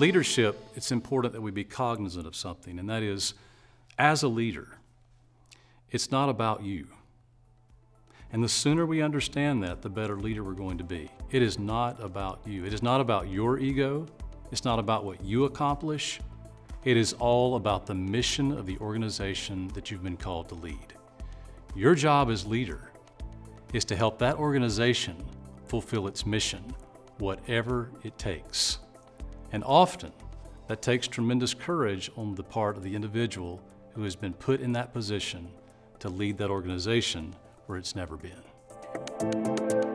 leadership, it's important that we be cognizant of something, and that is, as a leader, it's not about you. And the sooner we understand that, the better leader we're going to be. It is not about you. It is not about your ego. It's not about what you accomplish. It is all about the mission of the organization that you've been called to lead. Your job as leader is to help that organization fulfill its mission, whatever it takes. And often, that takes tremendous courage on the part of the individual who has been put in that position to lead that organization where it's never been.